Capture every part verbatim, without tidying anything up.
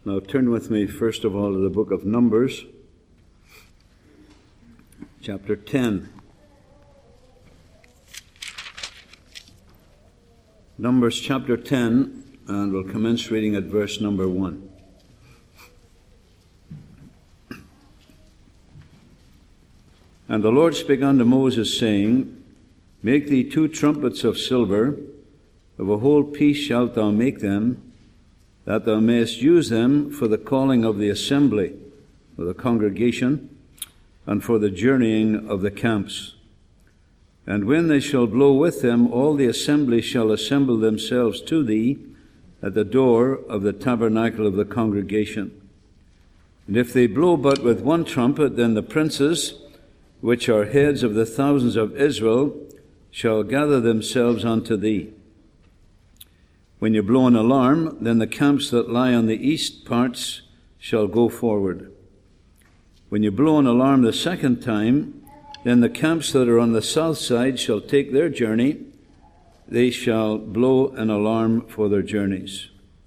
Now turn with me first of all to the book of Numbers, chapter ten. Numbers chapter ten, and we'll commence reading at verse number one. And the Lord spake unto Moses, saying, Make thee two trumpets of silver, of a whole piece shalt thou make them, that thou mayest use them for the calling of the assembly, for the congregation, and for the journeying of the camps. And when they shall blow with them, all the assembly shall assemble themselves to thee at the door of the tabernacle of the congregation. And if they blow but with one trumpet, then the princes, which are heads of the thousands of Israel, shall gather themselves unto thee. When you blow an alarm, then the camps that lie on the east parts shall go forward. When you blow an alarm the second time, then the camps that are on the south side shall take their journey. They shall blow an alarm for their journeys.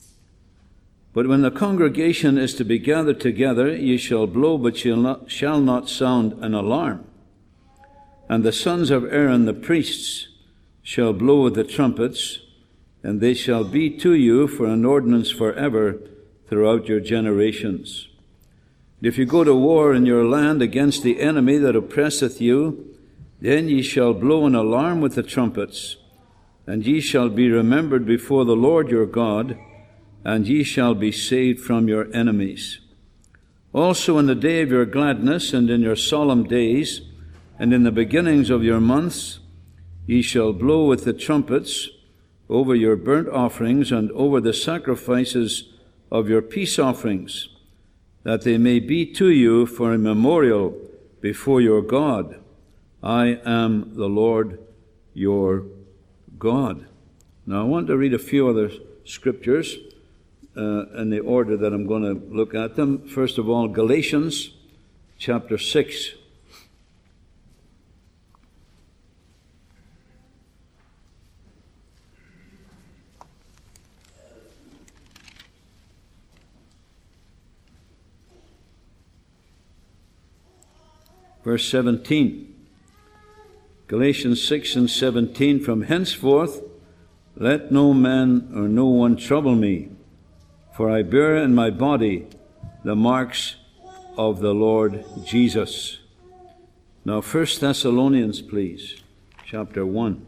But when the congregation is to be gathered together, ye shall blow, but ye shall not sound an alarm. And the sons of Aaron the priests shall blow with the trumpets, and they shall be to you for an ordinance forever throughout your generations. If you go to war in your land against the enemy that oppresseth you, then ye shall blow an alarm with the trumpets, and ye shall be remembered before the Lord your God, and ye shall be saved from your enemies. Also in the day of your gladness, and in your solemn days, and in the beginnings of your months, ye shall blow with the trumpets over your burnt offerings and over the sacrifices of your peace offerings, that they may be to you for a memorial before your God. I am the Lord your God. Now I want to read a few other scriptures uh, in the order that I'm going to look at them. First of all, Galatians chapter six. Verse seventeen, Galatians six and seventeen, From henceforth let no man or no one trouble me, for I bear in my body the marks of the Lord Jesus. Now First Thessalonians, please, chapter one.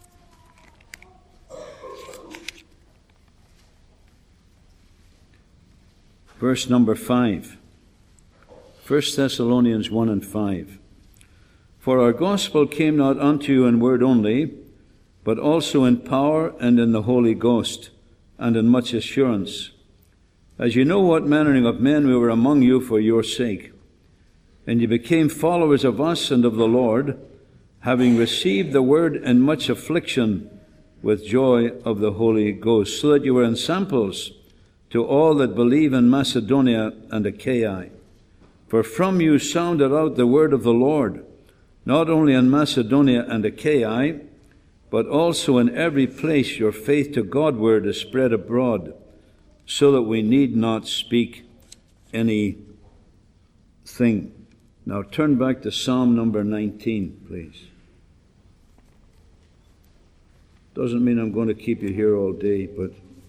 Verse number five. First Thessalonians one and five. For our gospel came not unto you in word only, but also in power and in the Holy Ghost, and in much assurance, as you know what manner of men we were among you for your sake. And you became followers of us and of the Lord, having received the word in much affliction with joy of the Holy Ghost, so that you were ensamples to all that believe in Macedonia and Achaia. For from you sounded out the word of the Lord, not only in Macedonia and Achaia, but also in every place your faith to Godward is spread abroad, so that we need not speak any thing. Now turn back to Psalm number nineteen, please. Doesn't mean I'm going to keep you here all day, but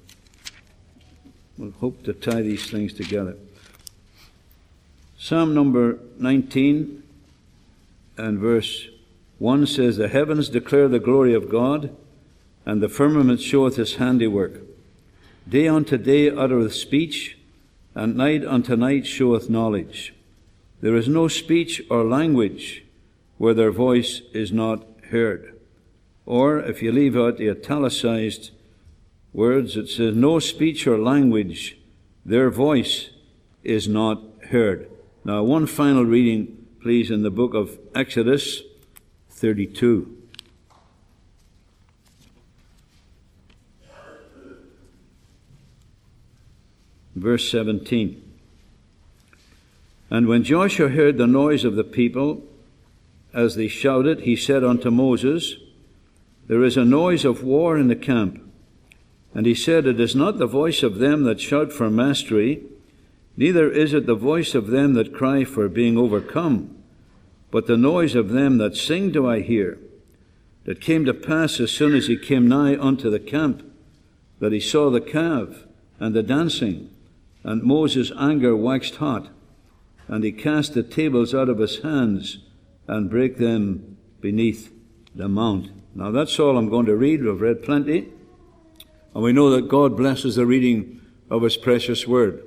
we'll hope to tie these things together. Psalm number nineteen and verse one says, The heavens declare the glory of God, and the firmament showeth his handiwork. Day unto day uttereth speech, and night unto night showeth knowledge. There is no speech or language where their voice is not heard. Or, if you leave out the italicized words, it says, No speech or language, their voice is not heard. Now, one final reading, please, in the book of Exodus thirty-two. Verse seventeen. And when Joshua heard the noise of the people, as they shouted, he said unto Moses, There is a noise of war in the camp. And he said, It is not the voice of them that shout for mastery, Neither is it the voice of them that cry for being overcome, but the noise of them that sing do I hear. That came to pass as soon as he came nigh unto the camp, that he saw the calf and the dancing, and Moses' anger waxed hot, and he cast the tables out of his hands, and brake them beneath the mount. Now that's all I'm going to read. We've read plenty, and we know that God blesses the reading of his precious word.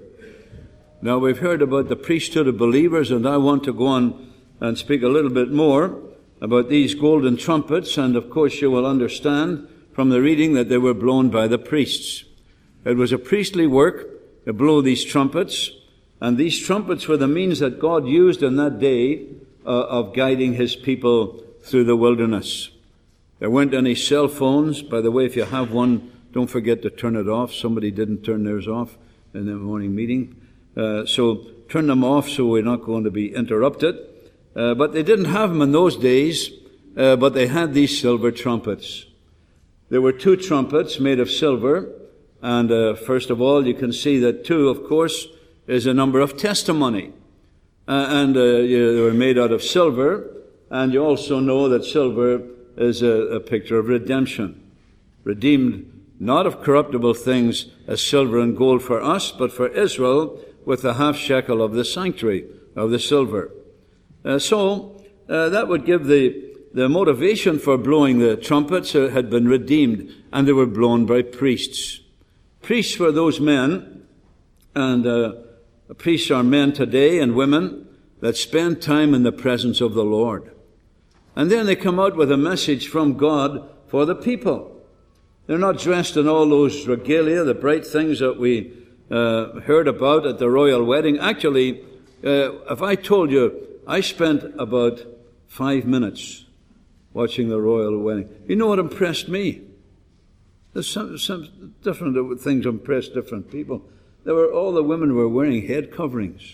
Now we've heard about the priesthood of believers, and I want to go on and speak a little bit more about these golden trumpets, and of course you will understand from the reading that they were blown by the priests. It was a priestly work to blow these trumpets, and these trumpets were the means that God used in that day uh, of guiding his people through the wilderness. There weren't any cell phones. By the way, if you have one, don't forget to turn it off. Somebody didn't turn theirs off in the morning meeting. Uh, so turn them off so we're not going to be interrupted. Uh, but they didn't have them in those days, uh, but they had these silver trumpets. There were two trumpets made of silver, and uh, first of all, you can see that two, of course, is a number of testimony. Uh, and uh, they were made out of silver, and you also know that silver is a, a picture of redemption. Redeemed not of corruptible things as silver and gold for us, but for Israel with the half shekel of the sanctuary of the silver. Uh, so uh, that would give the the motivation for blowing the trumpets uh, had been redeemed, and they were blown by priests. Priests were those men, and uh, priests are men today and women that spend time in the presence of the Lord. And then they come out with a message from God for the people. They're not dressed in all those regalia, the bright things that we uh, heard about at the royal wedding. Actually, uh, if I told you, I spent about five minutes watching the royal wedding. You know what impressed me? There's some, some different things impress different people. There were all the women were wearing head coverings.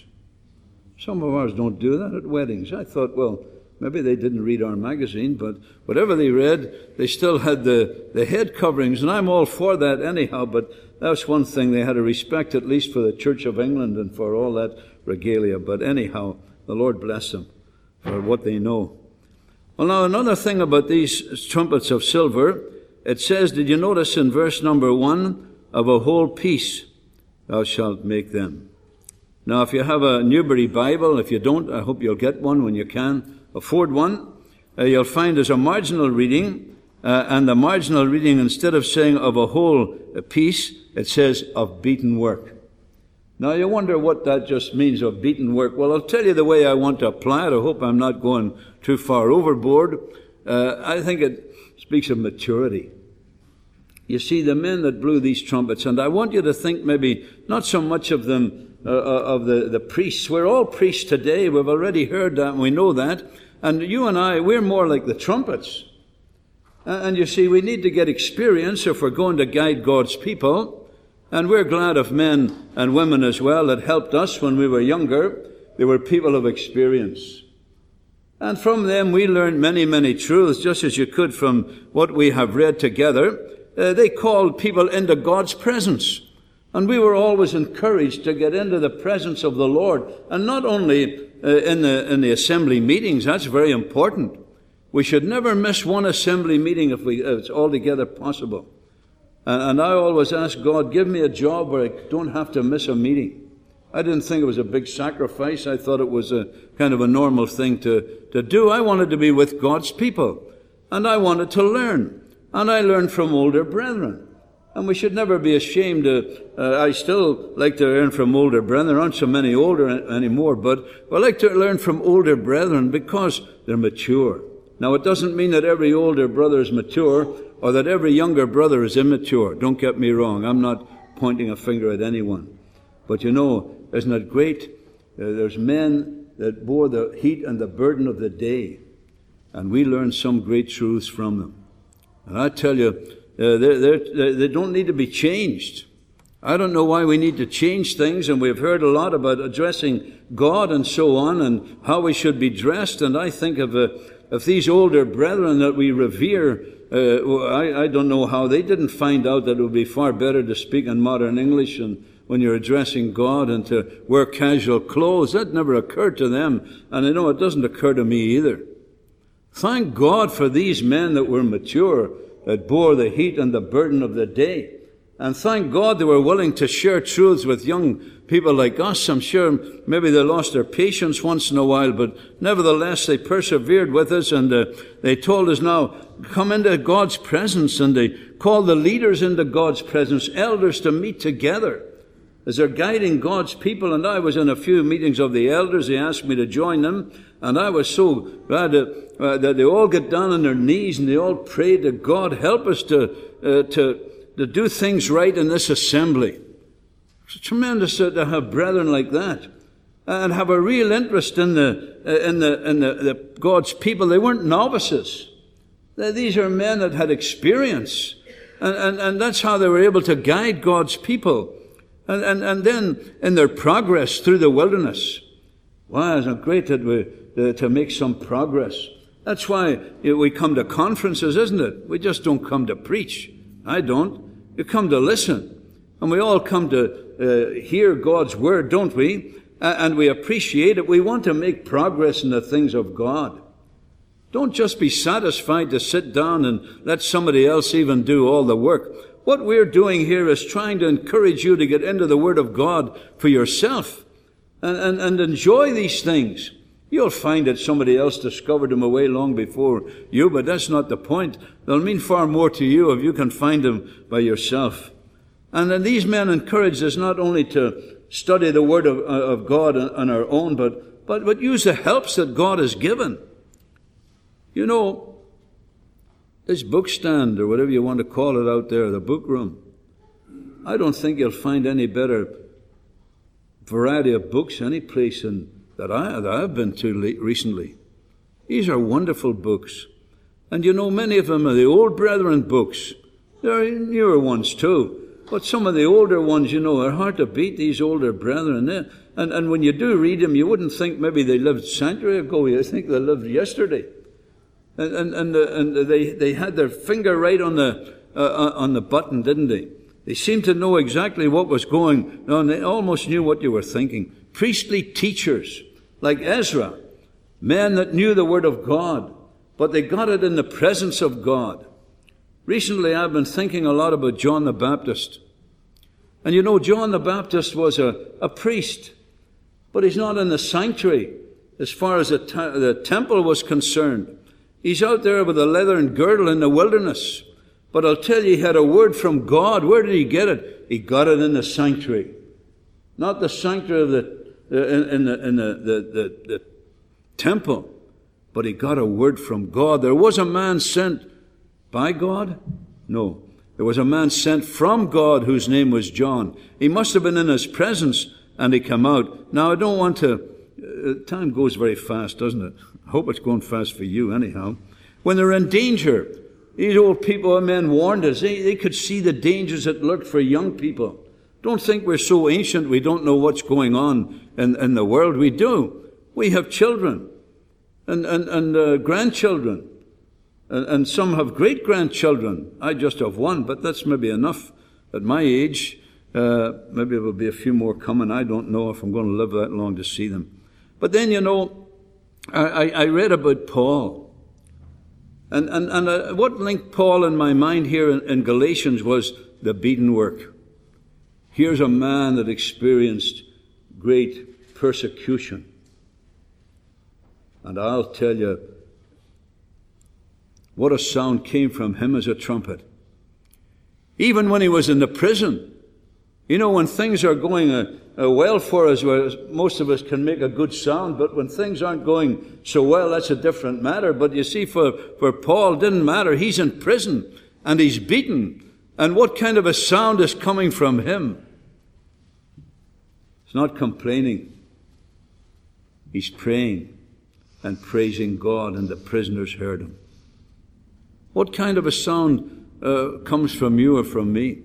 Some of ours don't do that at weddings. I thought, well, maybe they didn't read our magazine, but whatever they read, they still had the, the head coverings, and I'm all for that anyhow, but that's one thing they had a respect, at least for the Church of England and for all that regalia. But anyhow, the Lord bless them for what they know. Well, now, another thing about these trumpets of silver, it says, did you notice in verse number one, of a whole piece thou shalt make them. Now, if you have a Newbury Bible, if you don't, I hope you'll get one when you can afford one. Uh, you'll find there's a marginal reading, uh, and the marginal reading, instead of saying of a whole piece, it says of beaten work. Now, you wonder what that just means, of beaten work. Well, I'll tell you the way I want to apply it. I hope I'm not going too far overboard. Uh, I think it speaks of maturity. You see, the men that blew these trumpets, and I want you to think maybe not so much of them, uh, of the, the priests. We're all priests today. We've already heard that, and we know that. And you and I, we're more like the trumpets. Uh, and you see, we need to get experience if we're going to guide God's people. And we're glad of men and women as well that helped us when we were younger. They were people of experience. And from them we learned many, many truths, just as you could from what we have read together. Uh, they called people into God's presence. And we were always encouraged to get into the presence of the Lord. And not only uh, in the in the assembly meetings, that's very important. We should never miss one assembly meeting if, we, if it's altogether possible. And, and I always ask God, give me a job where I don't have to miss a meeting. I didn't think it was a big sacrifice. I thought it was a kind of a normal thing to, to do. I wanted to be with God's people. And I wanted to learn. And I learned from older brethren. And we should never be ashamed to, uh, I still like to learn from older brethren. There aren't so many older anymore, but I like to learn from older brethren because they're mature. Now, it doesn't mean that every older brother is mature or that every younger brother is immature. Don't get me wrong. I'm not pointing a finger at anyone. But you know, isn't it great? Uh, there's men that bore the heat and the burden of the day, and we learn some great truths from them. And I tell you, uh, they're, they're, they don't need to be changed. I don't know why we need to change things, and we've heard a lot about addressing God and so on, and how we should be dressed. And I think of uh, if these older brethren that we revere, uh, I, I don't know how they didn't find out that it would be far better to speak in modern English and when you're addressing God and to wear casual clothes. That never occurred to them. And I know it doesn't occur to me either. Thank God for these men that were mature, that bore the heat and the burden of the day. And thank God they were willing to share truths with young people like us. I'm sure maybe they lost their patience once in a while, but nevertheless they persevered with us, and uh, they told us, now come into God's presence, and they called the leaders into God's presence, elders, to meet together as they're guiding God's people. And I was in a few meetings of the elders. They asked me to join them, and I was so glad to, uh, that they all get down on their knees and they all pray to God, help us to uh, to to do things right in this assembly. It's tremendous to have brethren like that and have a real interest in the in the in the, the God's people. They weren't novices. These are men that had experience, and, and, and that's how they were able to guide God's people. And, and, and then in their progress through the wilderness, wow, isn't it great that we uh, to make some progress? That's why we come to conferences, isn't it? We just don't come to preach. I don't. You come to listen. And we all come to uh, hear God's word, don't we? Uh, and we appreciate it. We want to make progress in the things of God. Don't just be satisfied to sit down and let somebody else even do all the work. What we're doing here is trying to encourage you to get into the Word of God for yourself and, and, and enjoy these things. You'll find that somebody else discovered them away long before you, but that's not the point. They'll mean far more to you if you can find them by yourself. And then these men encouraged us not only to study the Word of, of God on our own, but, but, but use the helps that God has given. You know, this book stand, or whatever you want to call it out there, the book room, I don't think you'll find any better variety of books any place in, that, I, that I've been to recently. These are wonderful books. And you know, many of them are the old brethren books. There are newer ones too. But some of the older ones, you know, are hard to beat, these older brethren. And, and when you do read them, you wouldn't think maybe they lived a century ago. You think they lived yesterday. And and and, uh, and they, they had their finger right on the uh, on the button, didn't they? They seemed to know exactly what was going on. They almost knew what you were thinking. Priestly teachers like Ezra, men that knew the Word of God, but they got it in the presence of God. Recently, I've been thinking a lot about John the Baptist. And you know, John the Baptist was a, a priest, but he's not in the sanctuary as far as the, te- the temple was concerned. He's out there with a leathern girdle in the wilderness. But I'll tell you, he had a word from God. Where did he get it? He got it in the sanctuary. Not the sanctuary of the, uh, in, in, the, in the, the, the, the temple, but he got a word from God. There was a man sent by God? No. There was a man sent from God whose name was John. He must have been in his presence, and he came out. Now, I don't want to... Uh, time goes very fast, doesn't it? I hope it's going fast for you anyhow. When they're in danger, these old people and men warned us. They, they could see the dangers that lurked for young people. Don't think we're so ancient we don't know what's going on in, in the world. We do. We have children and, and, and uh, grandchildren. And, and some have great-grandchildren. I just have one, but that's maybe enough at my age. Uh, maybe there will be a few more coming. I don't know if I'm going to live that long to see them. But then, you know, I, I read about Paul. And, and, and uh, what linked Paul in my mind here in, in Galatians was the beaten work. Here's a man that experienced great persecution. And I'll tell you, what a sound came from him as a trumpet. Even when he was in the prison. You know, when things are going uh, uh, well for us, where most of us can make a good sound, but when things aren't going so well, that's a different matter. But you see, for, for Paul, it didn't matter. He's in prison, and he's beaten. And what kind of a sound is coming from him? He's not complaining. He's praying and praising God, and the prisoners heard him. What kind of a sound uh, comes from you or from me?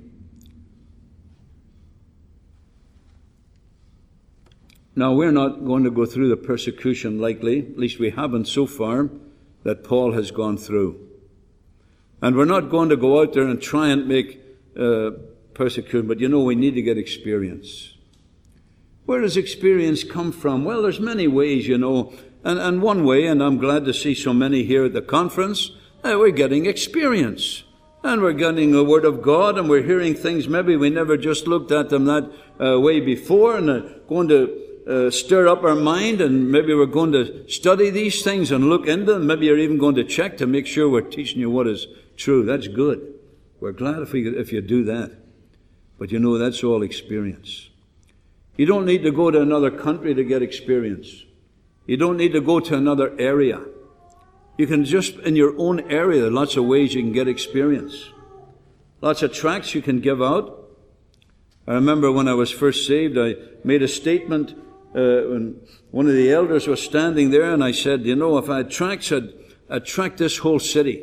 Now, we're not going to go through the persecution likely, at least we haven't so far, that Paul has gone through. And we're not going to go out there and try and make uh, persecution, but you know, we need to get experience. Where does experience come from? Well, there's many ways, you know. And, and one way, and I'm glad to see so many here at the conference, uh, we're getting experience. And we're getting the Word of God, and we're hearing things maybe we never just looked at them that uh, way before, and uh, going to uh, stir up our mind, and maybe we're going to study these things and look into them. Maybe you're even going to check to make sure we're teaching you what is true. That's good. We're glad if we if you do that. But you know, that's all experience. You don't need to go to another country to get experience. You don't need to go to another area. You can just, in your own area, there are lots of ways you can get experience. Lots of tracts you can give out. I remember when I was first saved, I made a statement uh, when one of the elders was standing there, and I said, you know, if I had tracts, I'd, I'd tract this whole city.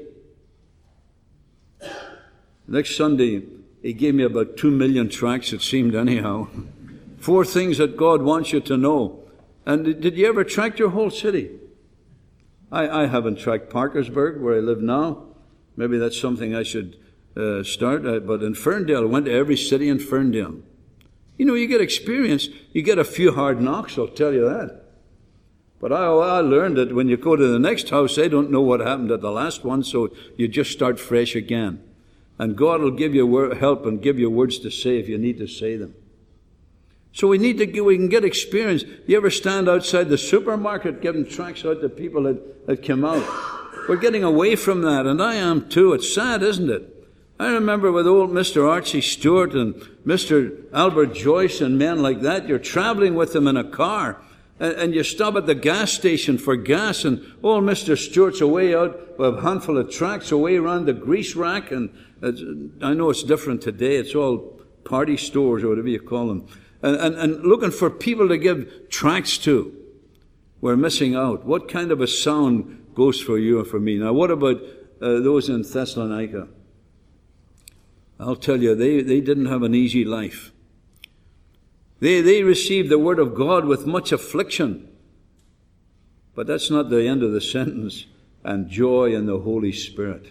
Next Sunday, he gave me about two million tracts, it seemed anyhow. Four things that God wants you to know. And did you ever tract your whole city? I, I haven't tracked Parkersburg, where I live now. Maybe that's something I should uh, start. Uh, but in Ferndale, I went to every city in Ferndale. You know, you get experience. You get a few hard knocks, I'll tell you that. But I, I learned that when you go to the next house, they don't know what happened at the last one, so you just start fresh again. And God will give you word, help and give you words to say if you need to say them. So we need to get, we can get experience. You ever stand outside the supermarket giving tracts out to people that, that come out? We're getting away from that, and I am too. It's sad, isn't it? I remember with old Mister Archie Stewart and Mister Albert Joyce and men like that, you're traveling with them in a car, and, and you stop at the gas station for gas, and old Mister Stewart's away out with a handful of tracts away around the grease rack, and it's, I know it's different today. It's all party stores or whatever you call them. And, and, and looking for people to give tracts to. We're missing out. What kind of a sound goes for you and for me? Now, what about uh, those in Thessalonica? I'll tell you, they, they didn't have an easy life. They, they received the Word of God with much affliction. But that's not the end of the sentence. And joy in the Holy Spirit.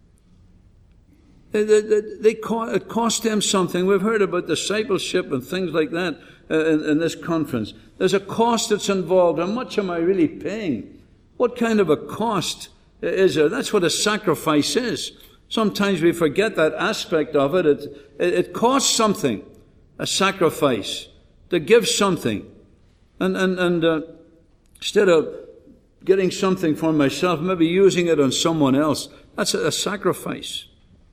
They, they, they, they cost, it cost them something. We've heard about discipleship and things like that uh, in, in this conference. There's a cost that's involved. How much am I really paying? What kind of a cost is there? That's what a sacrifice is. Sometimes we forget that aspect of it. It, it, it costs something, a sacrifice, to give something. And, and, and uh, instead of getting something for myself, maybe using it on someone else, that's a, a sacrifice.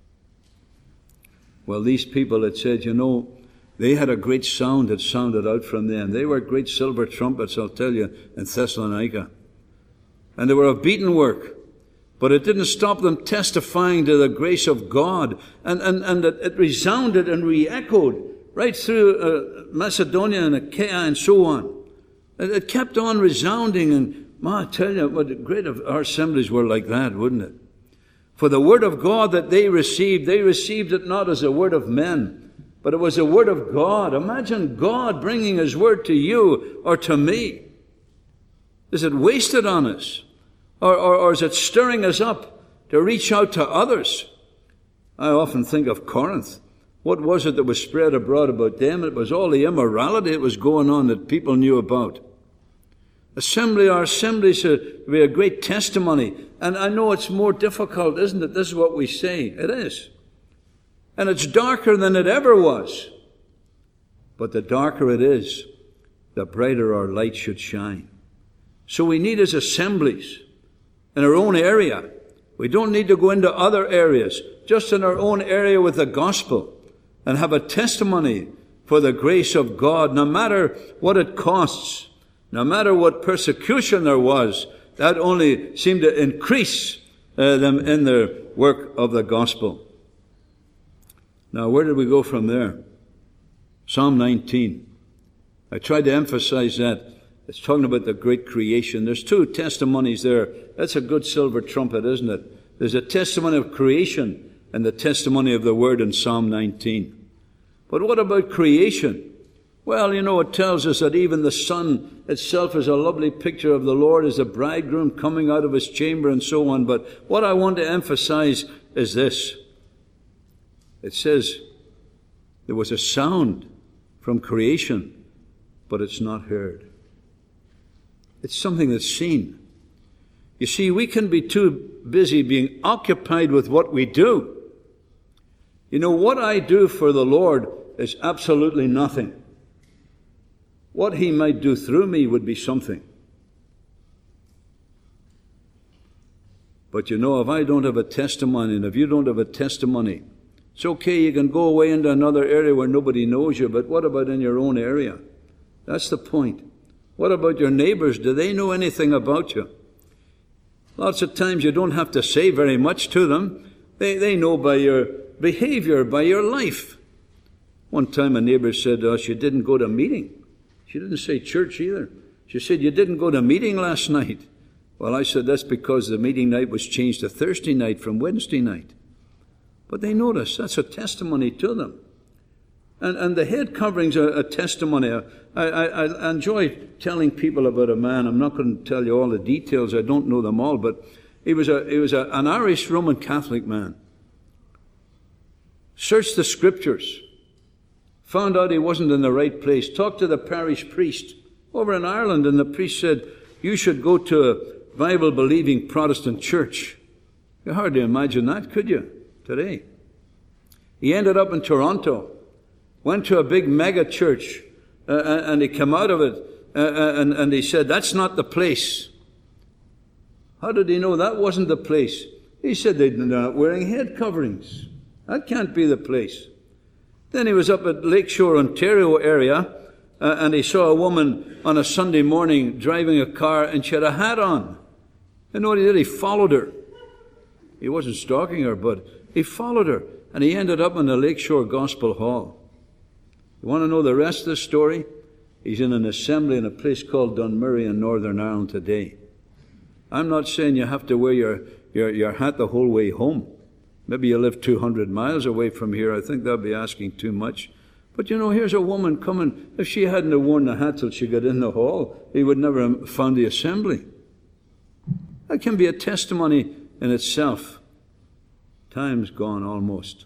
Well, these people that said, you know, they had a great sound that sounded out from them. They were great silver trumpets, I'll tell you, in Thessalonica. And they were of beaten work. But it didn't stop them testifying to the grace of God. And, and, and it, it resounded and re-echoed right through uh, Macedonia and Achaia and so on. It, it kept on resounding. And ma, I tell you, what great of our assemblies were like that, wouldn't it? For the word of God that they received, they received it not as a word of men, but it was a word of God. Imagine God bringing His word to you or to me. Is it wasted on us? Or, or, or is it stirring us up to reach out to others? I often think of Corinth. What was it that was spread abroad about them? It was all the immorality that was going on that people knew about. Assembly, our assemblies should be a great testimony. And I know it's more difficult, isn't it? This is what we say. It is. And it's darker than it ever was. But the darker it is, the brighter our light should shine. So we need as assemblies in our own area. We don't need to go into other areas. Just in our own area with the gospel. And have a testimony for the grace of God, no matter what it costs. No matter what persecution there was, that only seemed to increase uh, them in their work of the gospel. Now, where did we go from there? Psalm nineteen. I tried to emphasize that. It's talking about the great creation. There's two testimonies there. That's a good silver trumpet, isn't it? There's a testimony of creation and the testimony of the word in Psalm nineteen. But what about creation? Well, you know, it tells us that even the sun itself is a lovely picture of the Lord as a bridegroom coming out of his chamber and so on. But what I want to emphasize is this. It says there was a sound from creation, but it's not heard. It's something that's seen. You see, we can be too busy being occupied with what we do. You know, what I do for the Lord is absolutely nothing. What he might do through me would be something. But you know, if I don't have a testimony, and if you don't have a testimony, it's okay, you can go away into another area where nobody knows you, but what about in your own area? That's the point. What about your neighbors? Do they know anything about you? Lots of times you don't have to say very much to them. They, they know by your behavior, by your life. One time a neighbor said, oh, she didn't go to a meeting. She didn't say church either. She said, you didn't go to a meeting last night. Well, I said, that's because the meeting night was changed to Thursday night from Wednesday night. But they notice. That's a testimony to them. And, and the head covering's a, a testimony. I, I, I enjoy telling people about a man. I'm not going to tell you all the details. I don't know them all. But he was, a, he was a, an Irish Roman Catholic man. Searched the scriptures. Found out he wasn't in the right place. Talked to the parish priest over in Ireland, and the priest said, you should go to a Bible-believing Protestant church. You hardly imagine that, could you, today? He ended up in Toronto, went to a big mega church, uh, and he came out of it, uh, and, and he said, that's not the place. How did he know that wasn't the place? He said they're not wearing head coverings. That can't be the place. Then he was up at Lakeshore, Ontario area, uh, and he saw a woman on a Sunday morning driving a car, and she had a hat on. And what he did, he followed her. He wasn't stalking her, but he followed her, and he ended up in the Lakeshore Gospel Hall. You want to know the rest of the story? He's in an assembly in a place called Dunmurry in Northern Ireland today. I'm not saying you have to wear your, your, your hat the whole way home. Maybe you live two hundred miles away from here. I think that'd be asking too much. But you know, here's a woman coming. If she hadn't have worn the hat till she got in the hall, he would never have found the assembly. That can be a testimony in itself. Time's gone almost.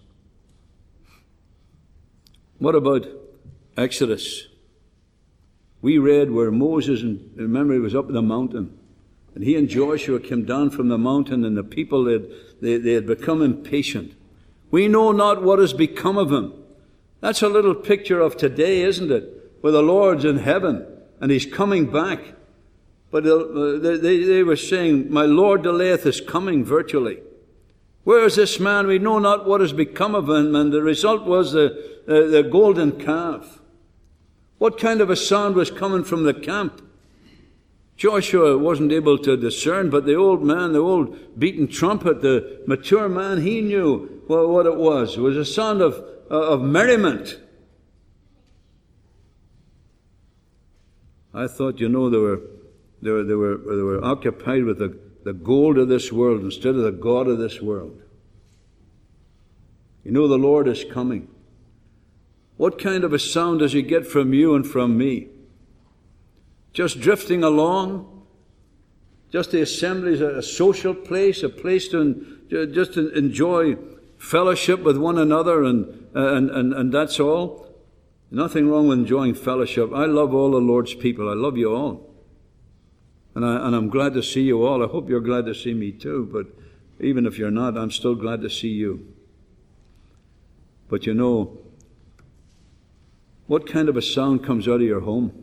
What about Exodus? We read where Moses, and remember he was up in the mountain, and he and Joshua came down from the mountain, and the people, had, they, they had become impatient. We know not what has become of him. That's a little picture of today, isn't it? Where the Lord's in heaven, and he's coming back. But they, they, they were saying, my Lord delayeth his coming, virtually. Where is this man? We know not what has become of him. And the result was the, the, the golden calf. What kind of a sound was coming from the camp? Joshua wasn't able to discern, but the old man, the old beaten trumpet, the mature man, he knew well, what it was. It was a sound of, uh, of merriment. I thought, you know, they were, they were, they were, they were occupied with the, the gold of this world instead of the God of this world. You know the Lord is coming. What kind of a sound does he get from you and from me? Just drifting along? Just the assembly is a social place, a place to just to enjoy fellowship with one another, and, and, and, and that's all? Nothing wrong with enjoying fellowship. I love all the Lord's people. I love you all. And, I, and I'm glad to see you all. I hope you're glad to see me too, but even if you're not, I'm still glad to see you. But you know, what kind of a sound comes out of your home?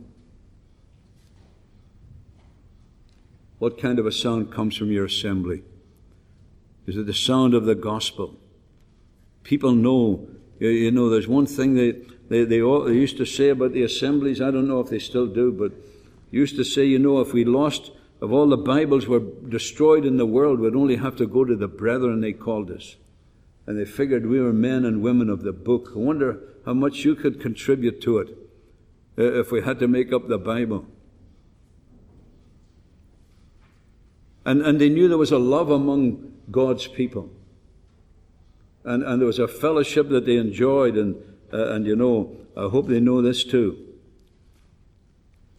What kind of a sound comes from your assembly? Is it the sound of the gospel? People know, you know, there's one thing they, they, they, all, they used to say about the assemblies. I don't know if they still do, but used to say, you know, if we lost, if all the Bibles were destroyed in the world, we'd only have to go to the brethren, they called us. And they figured we were men and women of the book. I wonder how much you could contribute to it uh, if we had to make up the Bible. And, and they knew there was a love among God's people. And, and there was a fellowship that they enjoyed. And, uh, and you know, I hope they know this too.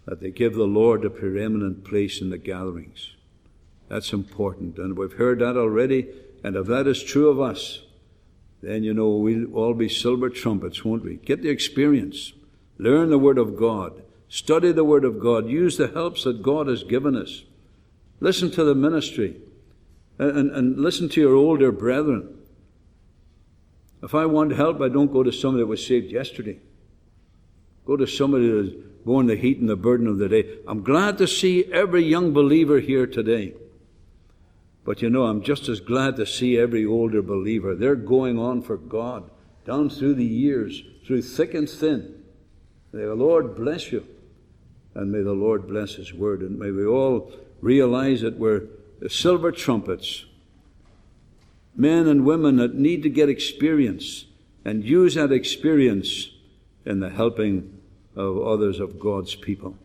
that they give the Lord a preeminent place in the gatherings. That's important, and we've heard that already, and if that is true of us, then, you know, we'll all be silver trumpets, won't we? Get the experience. Learn the Word of God. Study the Word of God. Use the helps that God has given us. Listen to the ministry, and, and, and listen to your older brethren. If I want help, I don't go to somebody that was saved yesterday. Go to somebody that is borne the heat and the burden of the day. I'm glad to see every young believer here today. But you know, I'm just as glad to see every older believer. They're going on for God, down through the years, through thick and thin. May the Lord bless you, and may the Lord bless His Word, and may we all realize that we're the silver trumpets, men and women that need to get experience and use that experience in the helping of others of God's people.